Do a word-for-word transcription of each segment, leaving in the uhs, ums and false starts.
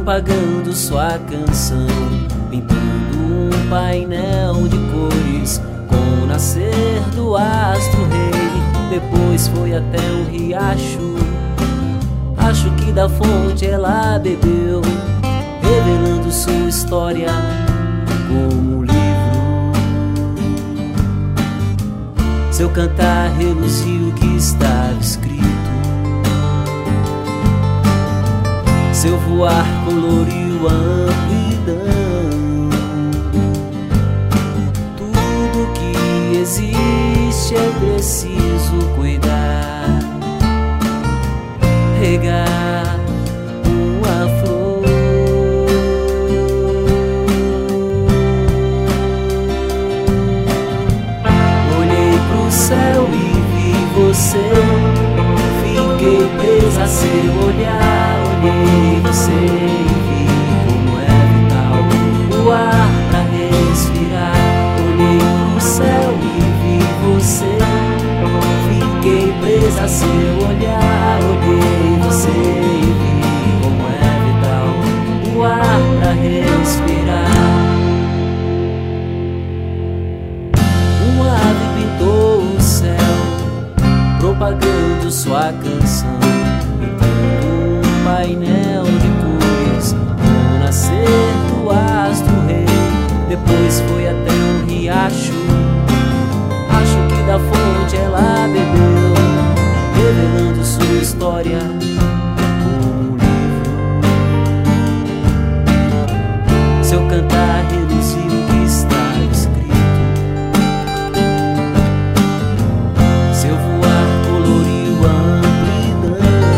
propagando sua canção, pintando um painel de cores com o nascer do astro rei. Depois foi até um riacho, acho que da fonte ela bebeu, revelando sua história como um livro. Seu cantar reluziu o que estava escrito, seu voar coloriu a amplidão. Tudo que existe é preciso cuidar, regar uma flor. Olhei pro céu e vi você, fiquei presa a seu olhar. Olhei você e vi como é vital o ar pra respirar. Olhei pro céu e vi você, fiquei presa a seu olhar. Olhei você e vi como é vital o ar pra respirar. Uma ave pintou o céu, propagando sua canção, pintando um painel de cores com o nascer do astro rei. Depois foi até um riacho, acho que da fonte ela bebeu, revelando sua história como um livro. Seu cantar reluziu o que estava escrito, seu voar coloriu a amplidão.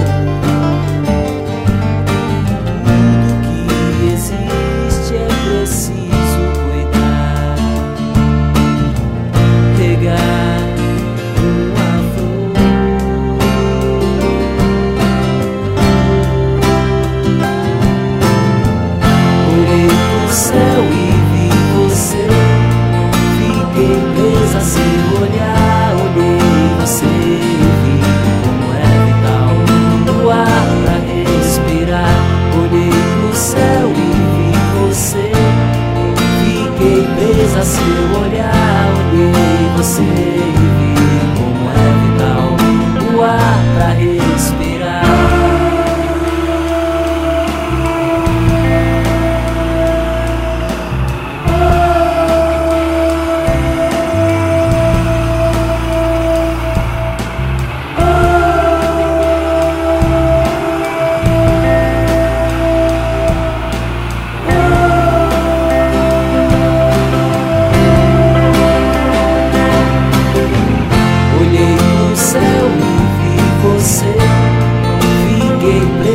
Tudo que existe é preciso cuidar, regar uma flor. Olhei pro céu e vi você, fiquei presa a seu olhar. Olhei você e vi como é vital o ar pra respirar. Olhei pro céu e vi você, fiquei presa a seu olhar. Olhei você e vi como é vital o ar pra respirar. Olhei pro céu e vi você, fiquei